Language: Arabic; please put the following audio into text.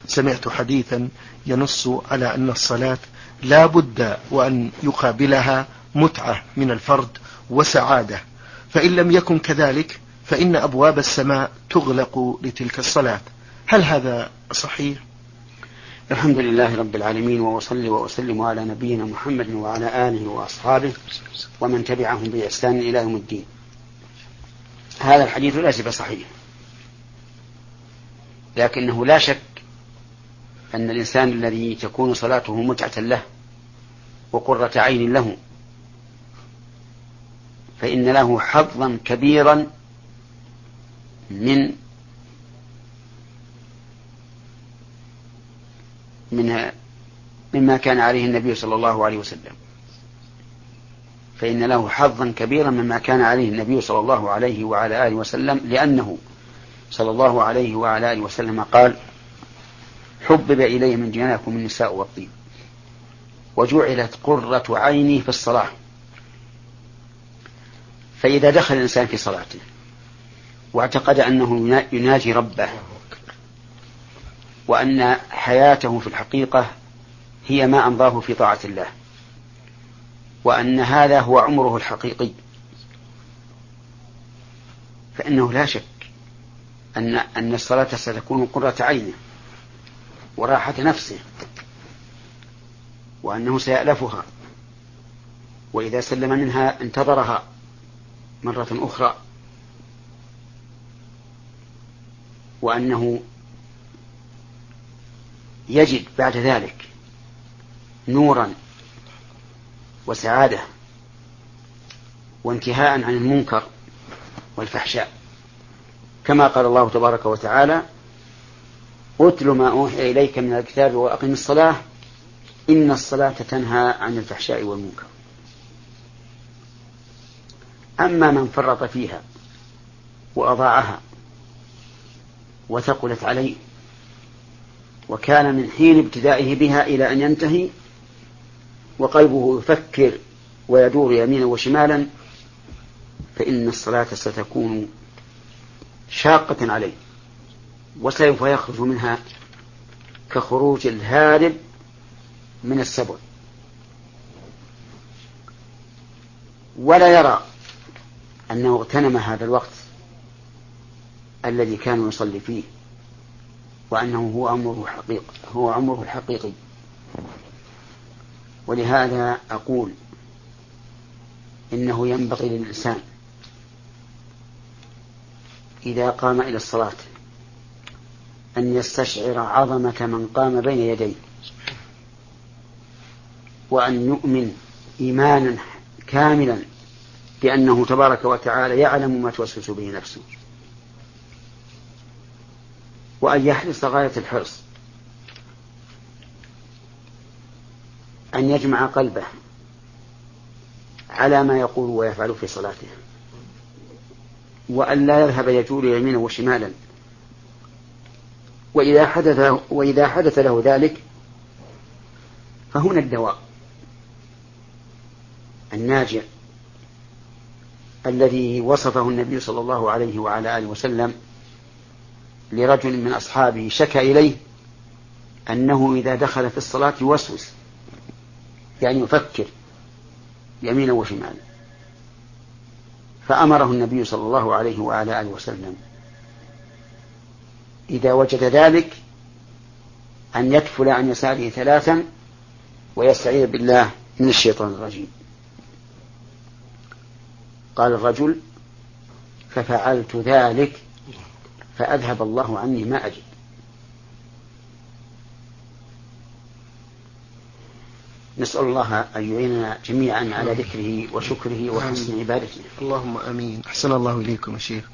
سمعت حديثا ينص على أن الصلاة لا بد وأن يقابلها متعة من الفرد وسعادة، فإن لم يكن كذلك فإن أبواب السماء تغلق لتلك الصلاة. هل هذا صحيح؟ الحمد لله رب العالمين، وأصلي وأسلم على نبينا محمد وعلى آله وأصحابه ومن تبعهم بإحسان إلى يوم الدين. هذا الحديث ليس بصحيح، لكنه لا شك أن الإنسان الذي تكون صلاته متعة له وقرة عين له فإن له حظا كبيرا مما كان عليه النبي صلى الله عليه وسلم، فإن له حظا كبيرا مما كان عليه النبي صلى الله عليه وعلى آله وسلم، لأنه صلى الله عليه وعلى آله وسلم قال: حبب إلي من دنياكم النساء والطيب وجعلت قرة عيني في الصلاة. فإذا دخل الإنسان في صلاته واعتقد أنه يناجي ربه، وأن حياته في الحقيقة هي ما أمضاه في طاعة الله، وأن هذا هو عمره الحقيقي، فإنه لا شك أن الصلاة ستكون قرة عينه وراحة نفسه، وأنه سيألفها، وإذا سلم منها انتظرها مرة أخرى، وأنه يجد بعد ذلك نورا وسعادة وانتهاء عن المنكر والفحشاء، كما قال الله تبارك وتعالى: أتل ما أوحي إليك من الكتاب وأقم الصلاة إن الصلاة تنهى عن الفحشاء والمنكر. أما من فرط فيها وأضاعها وثقلت عليه وكان من حين ابتدائه بها إلى أن ينتهي وقلبه يفكر ويدور يمينا وشمالا، فإن الصلاة ستكون شاقة عليه وسوف يخرج منها كخروج الهارب من السبع، ولا يرى أنه اغتنم هذا الوقت الذي كان يصلي فيه، وأنه هو عمره الحقيقي. ولهذا أقول إنه ينبغي للإنسان إذا قام إلى الصلاة أن يستشعر عظمة من قام بين يديه، وأن يؤمن إيمانا كاملا بأنه تبارك وتعالى يعلم ما توسوس به نفسه، وأن يحرص غاية الحرص أن يجمع قلبه على ما يقول ويفعل في صلاته، وأن لا يذهب يجول يمينا وشمالا. وإذا حدث له ذلك فهنا الدواء الناجع الذي وصفه النبي صلى الله عليه وعلى آله وسلم لرجل من أصحابه شكى إليه أنه إذا دخل في الصلاة يوسوس، يعني يفكر يمينا وشمالا، فأمره النبي صلى الله عليه وعلى آله وسلم إذا وجد ذلك أن يكفل عن يساره 3 ويستعيذ بالله من الشيطان الرجيم. قال الرجل: ففعلت ذلك فأذهب الله عني ما أجد. نسأل الله أن يعيننا جميعا على ذكره وشكره وحسن عبادته. اللهم آمين. أحسن الله إليكم يا شيخ.